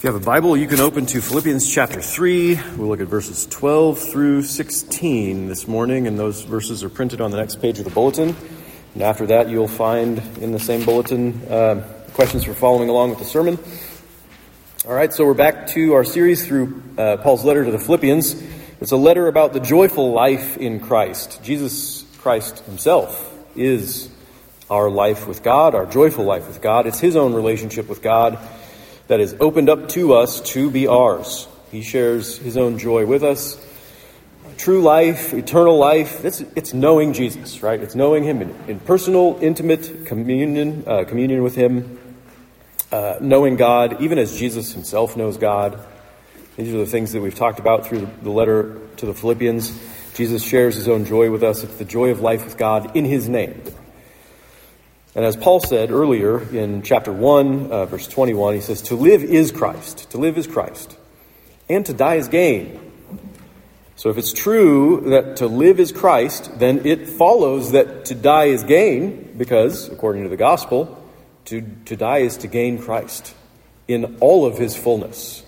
If you have a Bible, you can open to Philippians chapter 3. We'll look at verses 12 through 16 this morning, and those verses are printed on the next page of the bulletin. And after that, you'll find in the same bulletin questions for following along with the sermon. All right, so we're back to our series through Paul's letter to the Philippians. It's a letter about the joyful life in Christ. Jesus Christ himself is our life with God, our joyful life with God. It's his own relationship with God that is opened up to us to be ours. He shares his own joy with us. True life, eternal life, it's knowing Jesus, right? It's knowing him in personal, intimate communion with him, knowing God, even as Jesus himself knows God. These are the things that we've talked about through the letter to the Philippians. Jesus shares his own joy with us. It's the joy of life with God in his name. And as Paul said earlier in chapter 1, verse 21, he says, to live is Christ. To live is Christ. And to die is gain. So if it's true that to live is Christ, then it follows that to die is gain, because, according to the gospel, to die is to gain Christ in all of his fullness.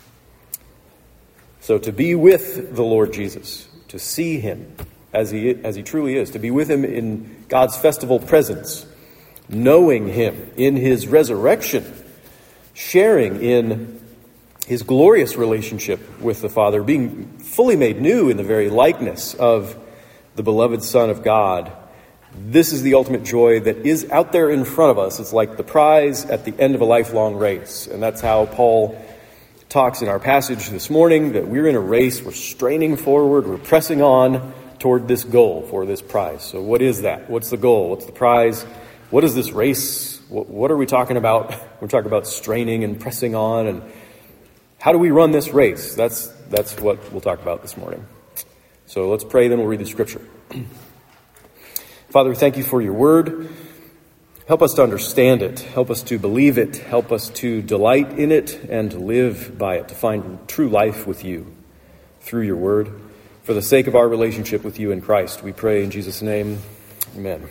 So to be with the Lord Jesus, to see him as he truly is, to be with him in God's festival presence, knowing him in his resurrection, sharing in his glorious relationship with the Father, being fully made new in the very likeness of the beloved Son of God. This is the ultimate joy that is out there in front of us. It's like the prize at the end of a lifelong race. And that's how Paul talks in our passage this morning, that we're in a race, we're straining forward, we're pressing on toward this goal for this prize. So what is that? What's the goal? What's the prize? What is this race? What are we talking about? We're talking about straining and pressing on, and how do we run this race? That's what we'll talk about this morning. So let's pray, then we'll read the scripture. Father, thank you for your word. Help us to understand it. Help us to believe it. Help us to delight in it and to live by it, to find true life with you through your word. For the sake of our relationship with you in Christ, we pray in Jesus' name. Amen.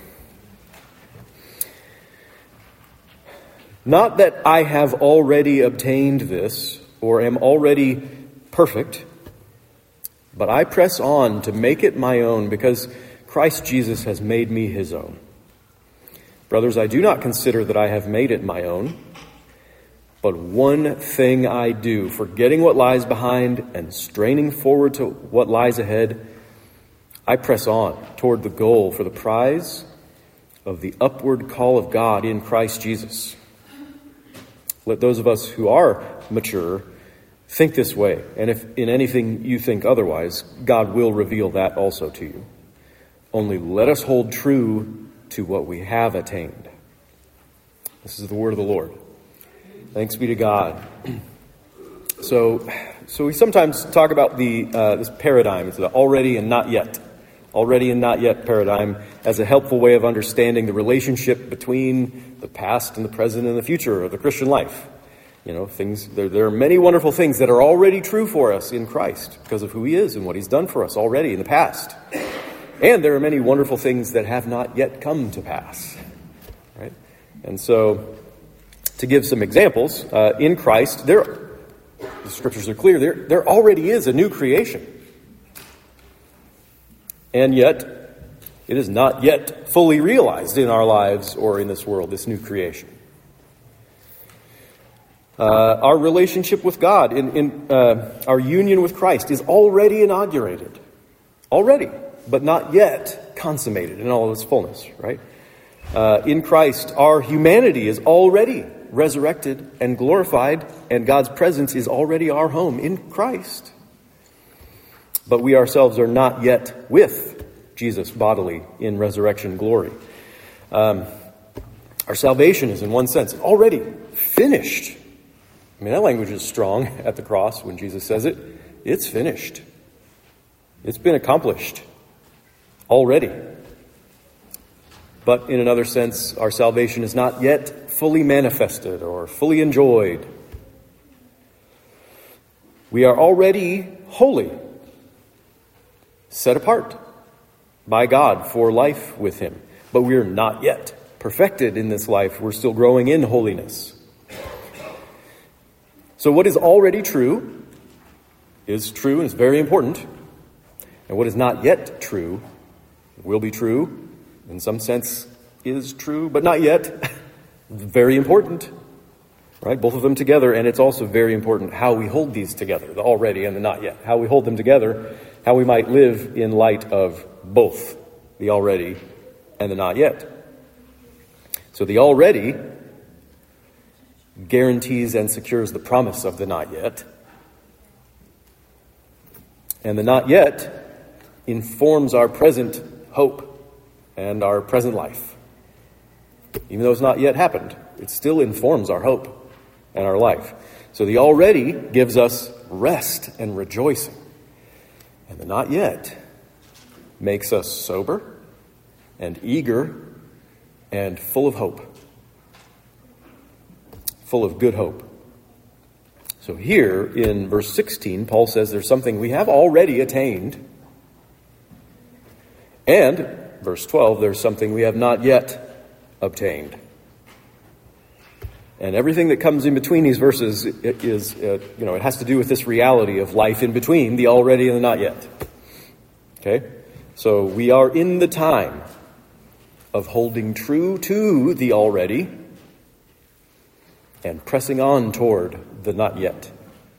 Not that I have already obtained this or am already perfect, but I press on to make it my own because Christ Jesus has made me his own. Brothers, I do not consider that I have made it my own, but one thing I do, forgetting what lies behind and straining forward to what lies ahead, I press on toward the goal for the prize of the upward call of God in Christ Jesus. Let those of us who are mature think this way, and if in anything you think otherwise, God will reveal that also to you. Only let us hold true to what we have attained. This is the word of the Lord. Thanks be to God. So we sometimes talk about this paradigm. It's the already and not yet paradigm as a helpful way of understanding the relationship between the past and the present and the future of the Christian life. You know, there are many wonderful things that are already true for us in Christ because of who he is and what he's done for us already in the past. And there are many wonderful things that have not yet come to pass. Right? And so, to give some examples, in Christ, the scriptures are clear, there already is a new creation. And yet, it is not yet fully realized in our lives or in this world, this new creation. Our relationship with God, in our union with Christ is already inaugurated. Already, but not yet consummated in all of its fullness, right? In Christ, our humanity is already resurrected and glorified, and God's presence is already our home in Christ. But we ourselves are not yet with Jesus bodily in resurrection glory. Our salvation is, in one sense, already finished. I mean, that language is strong at the cross when Jesus says it. It's finished. It's been accomplished already. But in another sense, our salvation is not yet fully manifested or fully enjoyed. We are already holy, set apart by God for life with him. But we are not yet perfected in this life. We're still growing in holiness. So what is already true is true and is very important. And what is not yet true will be true, in some sense is true, but not yet. Very important, right? Both of them together, and it's also very important how we hold these together, the already and the not yet. How we hold them together, how we might live in light of both the already and the not yet. So the already guarantees and secures the promise of the not yet. And the not yet informs our present hope and our present life. Even though it's not yet happened, it still informs our hope and our life. So the already gives us rest and rejoicing. And the not yet makes us sober and eager and full of hope. Full of good hope. So here in verse 16, Paul says there's something we have already attained. And, verse 12, there's something we have not yet obtained. And everything that comes in between these verses it has to do with this reality of life in between the already and the not yet. Okay? So we are in the time of holding true to the already and pressing on toward the not yet.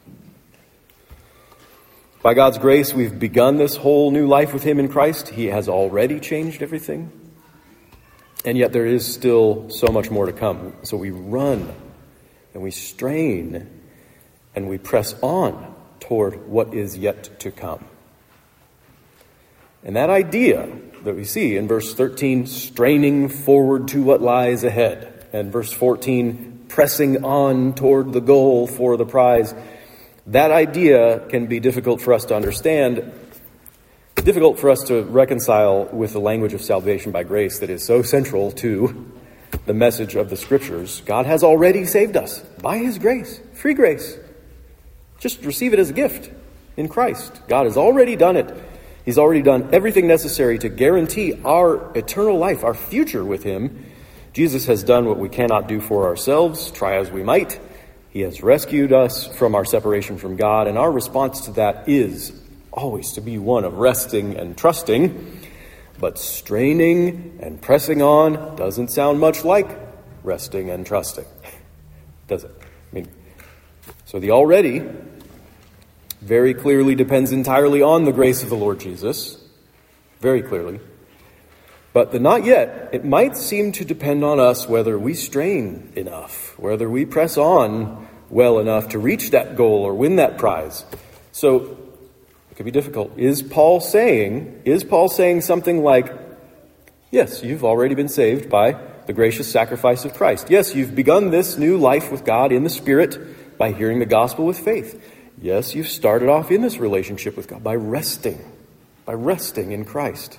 By God's grace, we've begun this whole new life with Him in Christ. He has already changed everything. And yet there is still so much more to come. So we run and we strain and we press on toward what is yet to come. And that idea that we see in verse 13, straining forward to what lies ahead, and verse 14, pressing on toward the goal for the prize, that idea can be difficult for us to understand, difficult for us to reconcile with the language of salvation by grace that is so central to the message of the Scriptures. God has already saved us by His grace, free grace. Just receive it as a gift in Christ. God has already done it. He's already done everything necessary to guarantee our eternal life, our future with Him. Jesus has done what we cannot do for ourselves, try as we might. He has rescued us from our separation from God, and our response to that is always to be one of resting and trusting. But straining and pressing on doesn't sound much like resting and trusting, does it? So the already very clearly depends entirely on the grace of the Lord Jesus, very clearly. But the not yet, it might seem to depend on us whether we strain enough, whether we press on well enough to reach that goal or win that prize. So it could be difficult. Is Paul saying something like, yes, you've already been saved by the gracious sacrifice of Christ. Yes, you've begun this new life with God in the Spirit by hearing the gospel with faith. Yes, you've started off in this relationship with God by resting in Christ.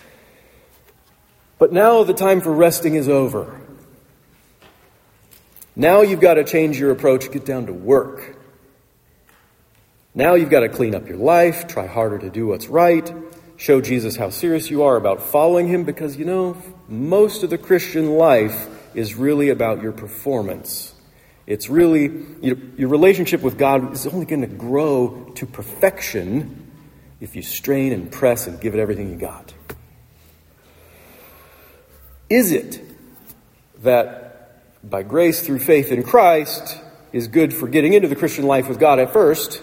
But now the time for resting is over. Now you've got to change your approach, get down to work. Now you've got to clean up your life, try harder to do what's right, show Jesus how serious you are about following Him, because, most of the Christian life is really about your performance. It's really, your relationship with God is only going to grow to perfection if you strain and press and give it everything you got. Is it that by grace through faith in Christ is good for getting into the Christian life with God at first,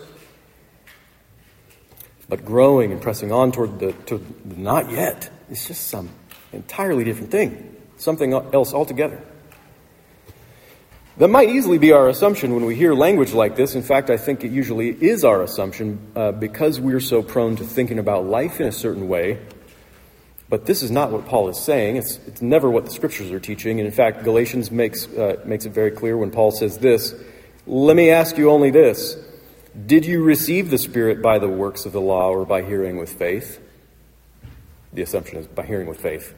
but growing and pressing on toward the not yet is just some entirely different thing, something else altogether? That might easily be our assumption when we hear language like this. In fact, I think it usually is our assumption because we're so prone to thinking about life in a certain way. But this is not what Paul is saying. It's never what the Scriptures are teaching. And in fact, Galatians makes it very clear when Paul says this, "Let me ask you only this. Did you receive the Spirit by the works of the law or by hearing with faith?" The assumption is by hearing with faith.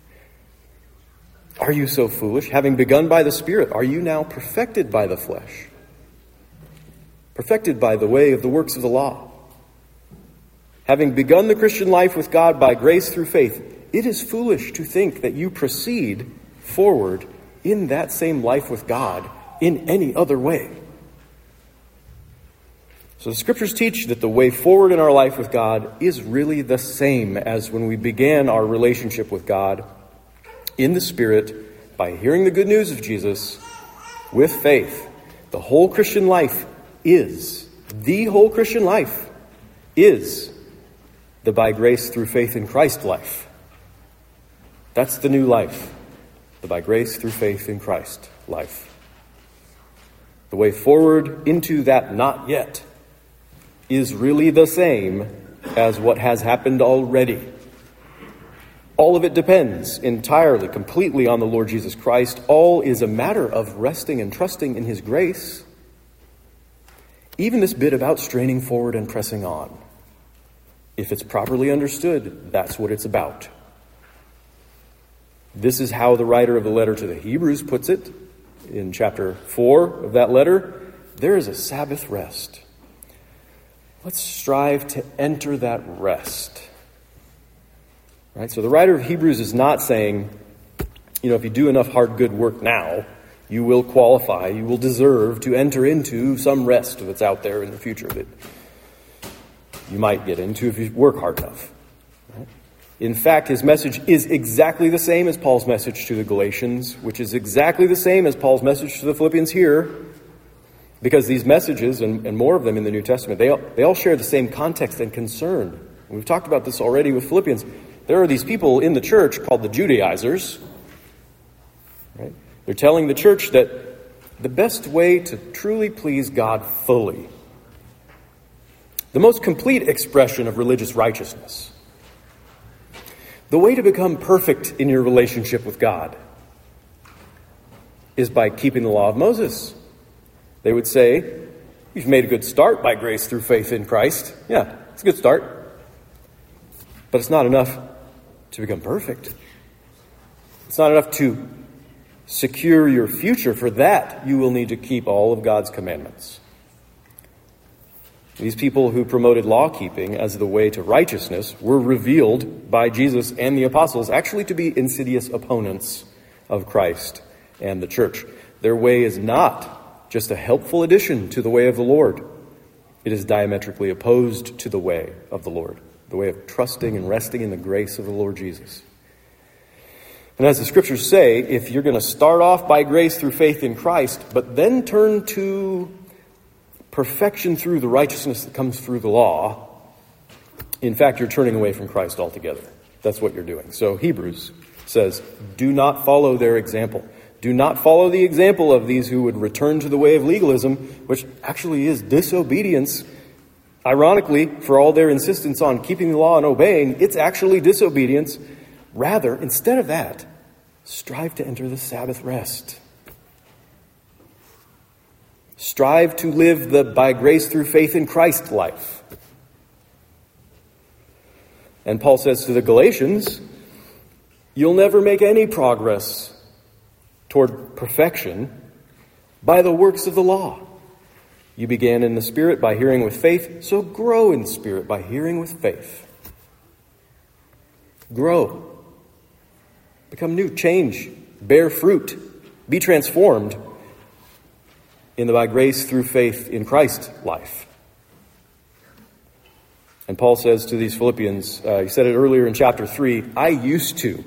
Are you so foolish? Having begun by the Spirit, are you now perfected by the flesh? Perfected by the way of the works of the law? Having begun the Christian life with God by grace through faith, it is foolish to think that you proceed forward in that same life with God in any other way. So the Scriptures teach that the way forward in our life with God is really the same as when we began our relationship with God in the Spirit by hearing the good news of Jesus with faith. The whole Christian life is the by grace through faith in Christ life. That's the new life. The by grace through faith in Christ life. The way forward into that not yet is really the same as what has happened already. All of it depends entirely, completely on the Lord Jesus Christ. All is a matter of resting and trusting in his grace. Even this bit about straining forward and pressing on, if it's properly understood, that's what it's about. This is how the writer of the letter to the Hebrews puts it in chapter 4 of that letter. There is a Sabbath rest. Let's strive to enter that rest. Right? So the writer of Hebrews is not saying, if you do enough hard, good work now, you will qualify, you will deserve to enter into some rest that's out there in the future that you might get into if you work hard enough. Right? In fact, his message is exactly the same as Paul's message to the Galatians, which is exactly the same as Paul's message to the Philippians here. Because these messages, and more of them in the New Testament, they all share the same context and concern. We've talked about this already with Philippians. There are these people in the church called the Judaizers. Right? They're telling the church that the best way to truly please God fully, the most complete expression of religious righteousness, the way to become perfect in your relationship with God, is by keeping the law of Moses. They would say, you've made a good start by grace through faith in Christ. Yeah, it's a good start. But it's not enough to become perfect. It's not enough to secure your future. For that, you will need to keep all of God's commandments. These people who promoted law-keeping as the way to righteousness were revealed by Jesus and the apostles actually to be insidious opponents of Christ and the church. Their way is not just a helpful addition to the way of the Lord. It is diametrically opposed to the way of the Lord, the way of trusting and resting in the grace of the Lord Jesus. And as the Scriptures say, if you're going to start off by grace through faith in Christ, but then turn to perfection through the righteousness that comes through the law, in fact, you're turning away from Christ altogether. That's what you're doing. So Hebrews says, do not follow their example. Do not follow the example of these who would return to the way of legalism, which actually is disobedience. Ironically, for all their insistence on keeping the law and obeying, it's actually disobedience. Rather, instead of that, strive to enter the Sabbath rest. Strive to live the by grace through faith in Christ life. And Paul says to the Galatians, you'll never make any progress toward perfection by the works of the law. You began in the Spirit by hearing with faith, so grow in the Spirit by hearing with faith. Grow. Become new. Change. Bear fruit. Be transformed in the by grace through faith in Christ life. And Paul says to these Philippians, he said it earlier in chapter 3, I used to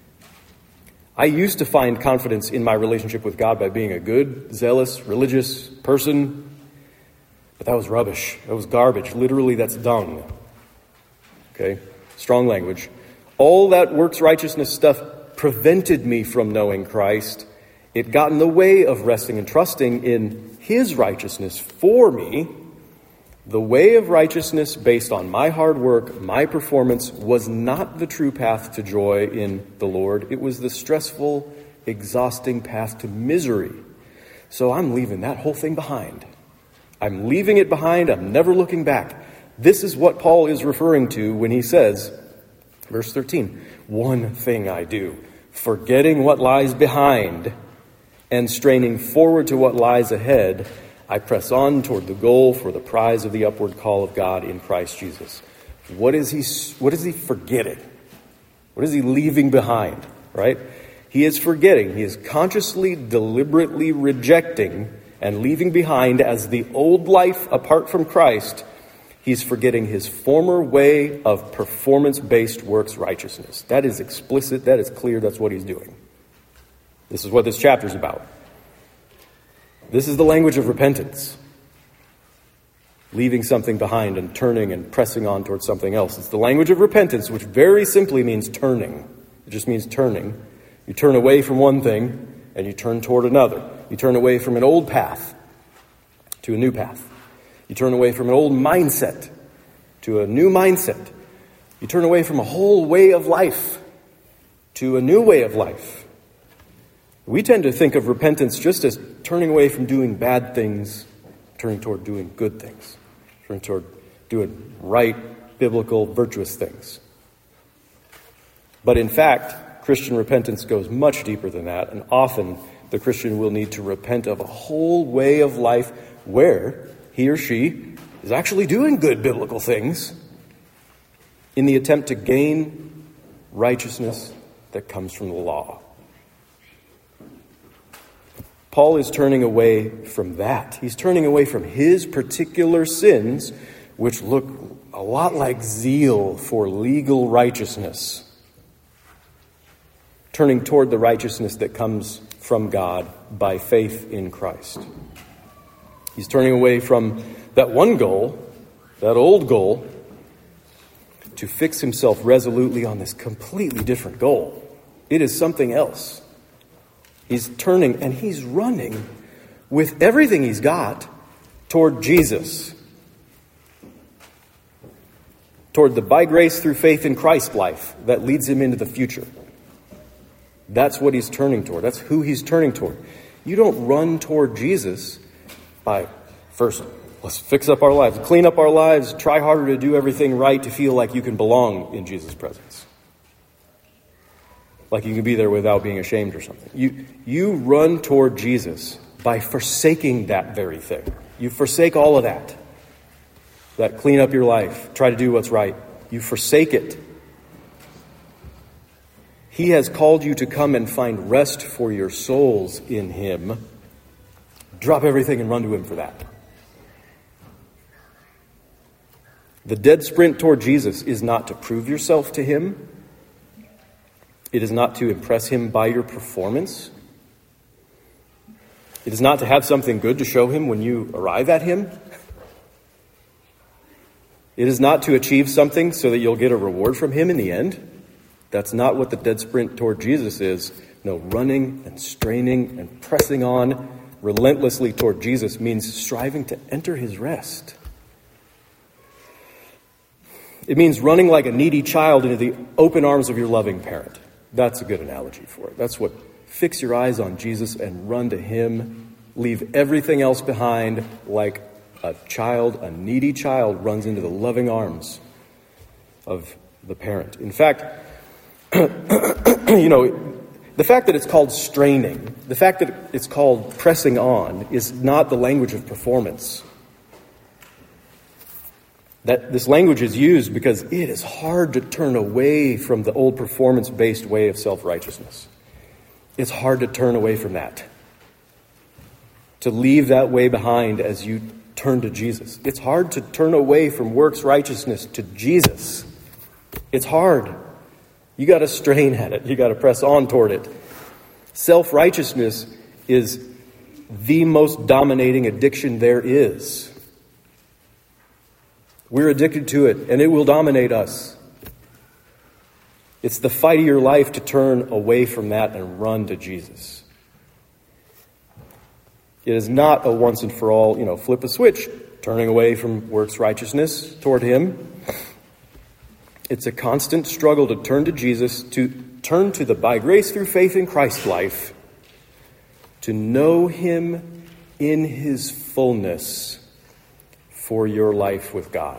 find confidence in my relationship with God by being a good, zealous, religious person. But that was rubbish. That was garbage. Literally, that's dung. Okay? Strong language. All that works righteousness stuff prevented me from knowing Christ. It got in the way of resting and trusting in his righteousness for me. The way of righteousness based on my hard work, my performance, was not the true path to joy in the Lord. It was the stressful, exhausting path to misery. So I'm leaving that whole thing behind. I'm leaving it behind. I'm never looking back. This is what Paul is referring to when he says, verse 13, one thing I do, forgetting what lies behind and straining forward to what lies ahead, I press on toward the goal for the prize of the upward call of God in Christ Jesus. What is he forgetting? What is he leaving behind? Right? He is forgetting. He is consciously, deliberately rejecting and leaving behind as the old life apart from Christ, he's forgetting his former way of performance-based works righteousness. That is explicit, that is clear, that's what he's doing. This is what this chapter is about. This is the language of repentance. Leaving something behind and turning and pressing on towards something else. It's the language of repentance, which very simply means turning. It just means turning. You turn away from one thing and you turn toward another. You turn away from an old path to a new path. You turn away from an old mindset to a new mindset. You turn away from a whole way of life to a new way of life. We tend to think of repentance just as turning away from doing bad things, turning toward doing good things, turning toward doing right, biblical, virtuous things. But in fact, Christian repentance goes much deeper than that, and often the Christian will need to repent of a whole way of life where he or she is actually doing good biblical things in the attempt to gain righteousness that comes from the law. Paul is turning away from that. He's turning away from his particular sins, which look a lot like zeal for legal righteousness, turning toward the righteousness that comes from God by faith in Christ. He's turning away from that one goal, that old goal, to fix himself resolutely on this completely different goal. It is something else. He's turning and he's running with everything he's got toward Jesus. Toward the by grace through faith in Christ life that leads him into the future. That's what he's turning toward. That's who he's turning toward. You don't run toward Jesus by first, let's fix up our lives, clean up our lives, try harder to do everything right to feel like you can belong in Jesus' presence. Like you can be there without being ashamed or something. You run toward Jesus by forsaking that very thing. You forsake all of that. That clean up your life, try to do what's right. You forsake it. He has called you to come and find rest for your souls in him. Drop everything and run to him for that. The dead sprint toward Jesus is not to prove yourself to him. It is not to impress him by your performance. It is not to have something good to show him when you arrive at him. It is not to achieve something so that you'll get a reward from him in the end. That's not what the dead sprint toward Jesus is. No, running and straining and pressing on relentlessly toward Jesus means striving to enter his rest. It means running like a needy child into the open arms of your loving parent. That's a good analogy for it. That's what, fix your eyes on Jesus and run to him. Leave everything else behind like a child, a needy child runs into the loving arms of the parent. In fact, the fact that it's called straining, the fact that it's called pressing on is not the language of performance. That this language is used because it is hard to turn away from the old performance-based way of self-righteousness. It's hard to turn away from that. To leave that way behind as you turn to Jesus. It's hard to turn away from works righteousness to Jesus. It's hard. You got to strain at it. You got to press on toward it. Self-righteousness is the most dominating addiction there is. We're addicted to it, and it will dominate us. It's the fight of your life to turn away from that and run to Jesus. It is not a once and for all, flip a switch, turning away from works righteousness toward him. It's a constant struggle to turn to Jesus, to turn to the by grace through faith in Christ life, to know him in his fullness for your life with God.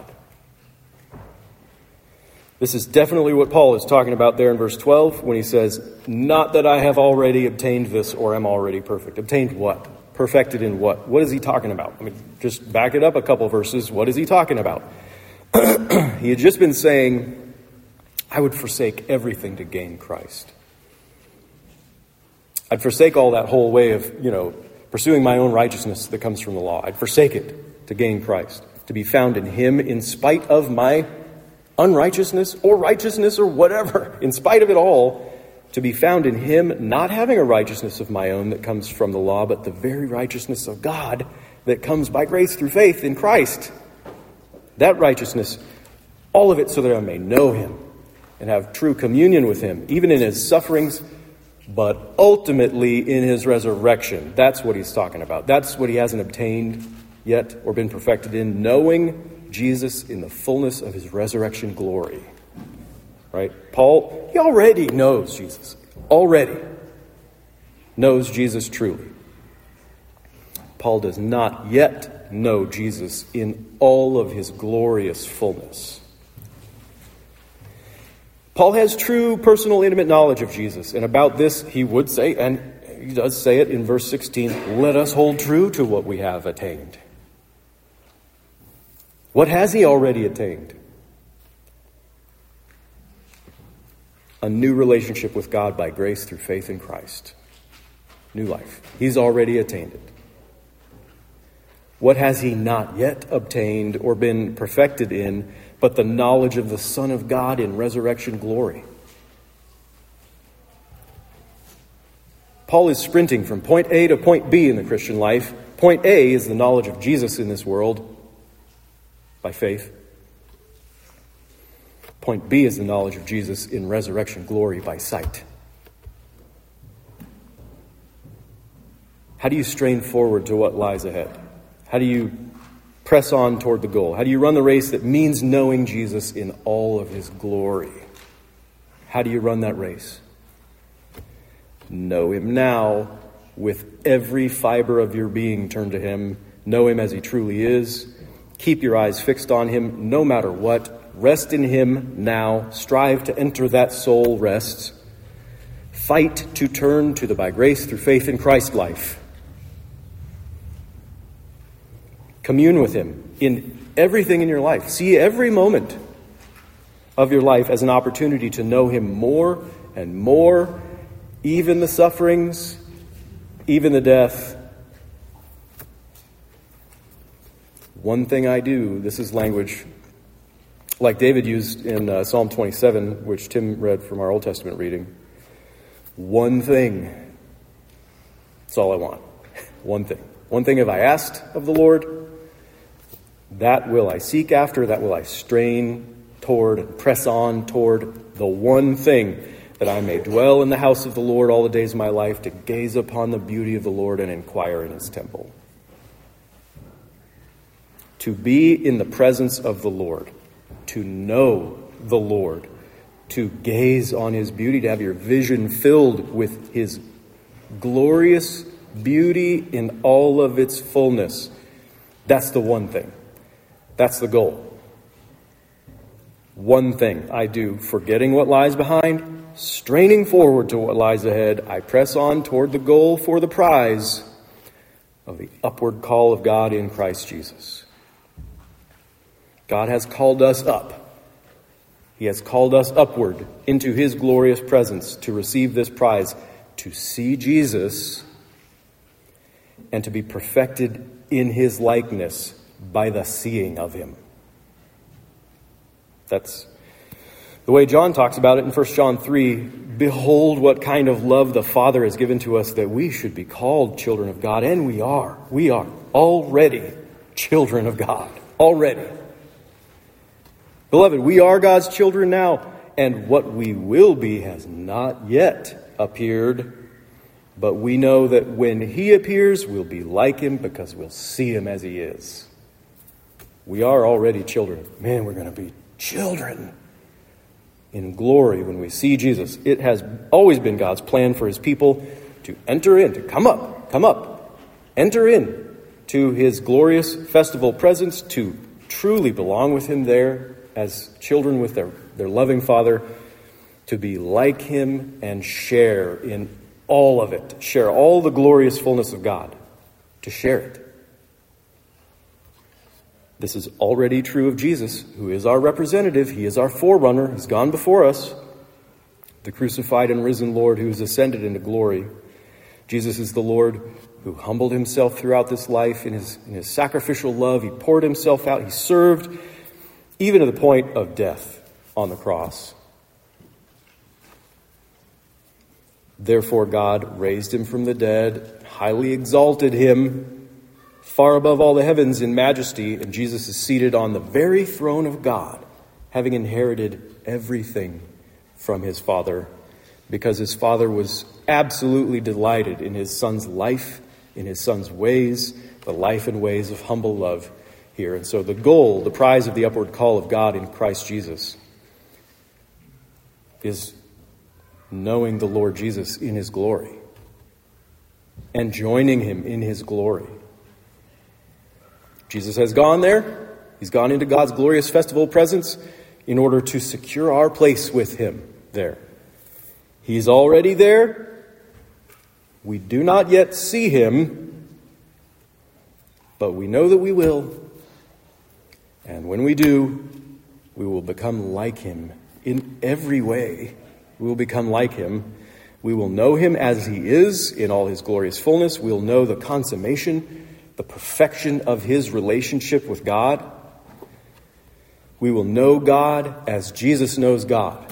This is definitely what Paul is talking about there in verse 12 when he says, not that I have already obtained this or am already perfect. Obtained what? Perfected in what? What is he talking about? Just back it up a couple verses. What is he talking about? He had just been saying, I would forsake everything to gain Christ. I'd forsake all that whole way of, pursuing my own righteousness that comes from the law. I'd forsake it to gain Christ, to be found in him in spite of my unrighteousness or righteousness or whatever, in spite of it all, to be found in him, not having a righteousness of my own that comes from the law, but the very righteousness of God that comes by grace through faith in Christ. That righteousness, all of it so that I may know him and have true communion with him, even in his sufferings, but ultimately in his resurrection. That's what he's talking about. That's what he hasn't obtained yet or been perfected in, knowing Jesus in the fullness of his resurrection glory. Right? Paul, he already knows Jesus. Already knows Jesus truly. Paul does not yet know Jesus in all of his glorious fullness. Paul has true personal intimate knowledge of Jesus, and about this he would say, and he does say it in verse 16, let us hold true to what we have attained. What has he already attained? A new relationship with God by grace through faith in Christ. New life. He's already attained it. What has he not yet obtained or been perfected in, but the knowledge of the Son of God in resurrection glory? Paul is sprinting from point A to point B in the Christian life. Point A is the knowledge of Jesus in this world by faith. Point B is the knowledge of Jesus in resurrection glory by sight. How do you strain forward to what lies ahead? How do you press on toward the goal? How do you run the race that means knowing Jesus in all of his glory? How do you run that race? Know him now with every fiber of your being turned to him. Know him as he truly is. Keep your eyes fixed on him no matter what. Rest in him now. Strive to enter that soul rest. Fight to turn to the by grace through faith in Christ life. Commune with him in everything in your life. See every moment of your life as an opportunity to know him more and more, even the sufferings, even the death. One thing I do, this is language like David used in Psalm 27, which Tim read from our Old Testament reading. One thing. That's all I want. One thing. One thing have I asked of the Lord. That will I seek after. That will I strain toward and press on toward. The one thing, that I may dwell in the house of the Lord all the days of my life, to gaze upon the beauty of the Lord and inquire in his temple. To be in the presence of the Lord, to know the Lord, to gaze on his beauty, to have your vision filled with his glorious beauty in all of its fullness. That's the one thing. That's the goal. One thing I do, forgetting what lies behind, straining forward to what lies ahead, I press on toward the goal for the prize of the upward call of God in Christ Jesus. God has called us up. He has called us upward into his glorious presence to receive this prize, to see Jesus and to be perfected in his likeness by the seeing of him. That's the way John talks about it in 1 John 3. Behold what kind of love the Father has given to us, that we should be called children of God. And we are. We are already children of God. Already. Beloved, we are God's children now, and what we will be has not yet appeared. But we know that when he appears, we'll be like him because we'll see him as he is. We are already children. Man, we're going to be children in glory when we see Jesus. It has always been God's plan for his people to enter in, to come up, enter in to his glorious festival presence, to truly belong with him there as children with their loving Father, to be like him and share in all of it, share all the glorious fullness of God, to share it. This is already true of Jesus, who is our representative. He is our forerunner. He's gone before us, the crucified and risen Lord who has ascended into glory. Jesus is the Lord who humbled himself throughout this life in his sacrificial love. He poured himself out. He served even to the point of death on the cross. Therefore, God raised him from the dead, highly exalted him far above all the heavens in majesty, and Jesus is seated on the very throne of God, having inherited everything from his Father, because his Father was absolutely delighted in his Son's life, in his Son's ways, the life and ways of humble love here. And so the goal, the prize of the upward call of God in Christ Jesus is knowing the Lord Jesus in his glory and joining him in his glory. Jesus has gone there. He's gone into God's glorious festival presence in order to secure our place with him there. He's already there. We do not yet see him, but we know that we will. And when we do, we will become like him in every way. We will become like him. We will know him as he is in all his glorious fullness. We'll know the consummation, the perfection of his relationship with God. We will know God as Jesus knows God.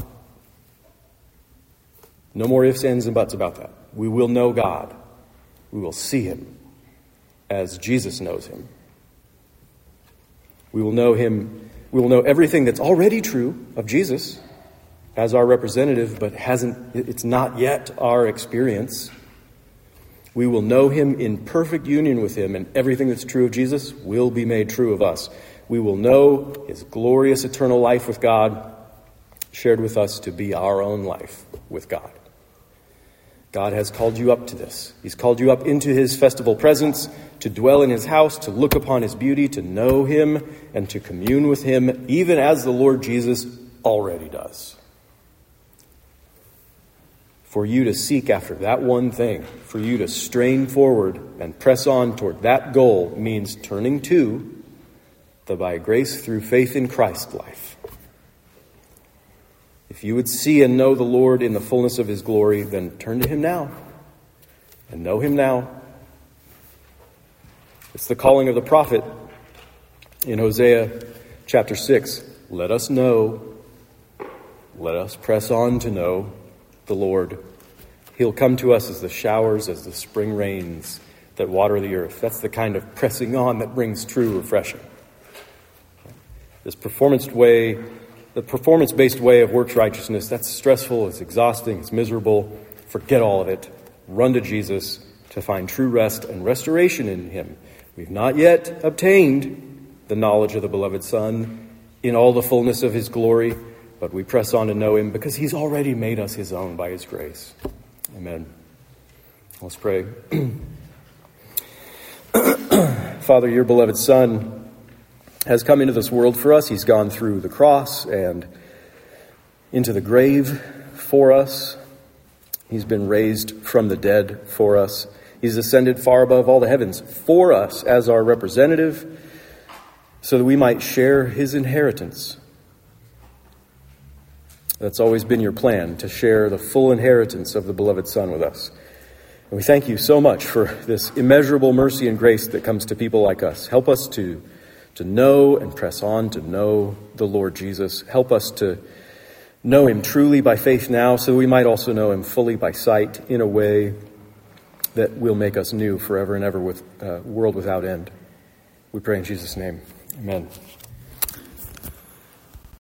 No more ifs, ands, and buts about that. We will know God. We will see him as Jesus knows him. We will know him. We will know everything that's already true of Jesus as our representative, but it's not yet our experience. We will know him in perfect union with him, and everything that's true of Jesus will be made true of us. We will know his glorious eternal life with God, shared with us to be our own life with God. God has called you up to this. He's called you up into his festival presence, to dwell in his house, to look upon his beauty, to know him, and to commune with him, even as the Lord Jesus already does. For you to seek after that one thing, for you to strain forward and press on toward that goal, means turning to the by grace through faith in Christ life. If you would see and know the Lord in the fullness of his glory, then turn to him now and know him now. It's the calling of the prophet in Hosea chapter 6. Let us know, let us press on to know the Lord. He'll come to us as the showers, as the spring rains that water the earth. That's the kind of pressing on that brings true refreshing. This the performance-based way of works righteousness, that's stressful, it's exhausting, it's miserable. Forget all of it. Run to Jesus to find true rest and restoration in him. We've not yet obtained the knowledge of the beloved Son in all the fullness of his glory, but we press on to know him because he's already made us his own by his grace. Amen. Let's pray. Father, your beloved Son has come into this world for us. He's gone through the cross and into the grave for us. He's been raised from the dead for us. He's ascended far above all the heavens for us as our representative, so that we might share his inheritance. That's always been your plan, to share the full inheritance of the beloved Son with us. And we thank you so much for this immeasurable mercy and grace that comes to people like us. Help us to know and press on to know the Lord Jesus. Help us to know him truly by faith now, so we might also know him fully by sight in a way that will make us new forever and ever with a world without end. We pray in Jesus' name. Amen.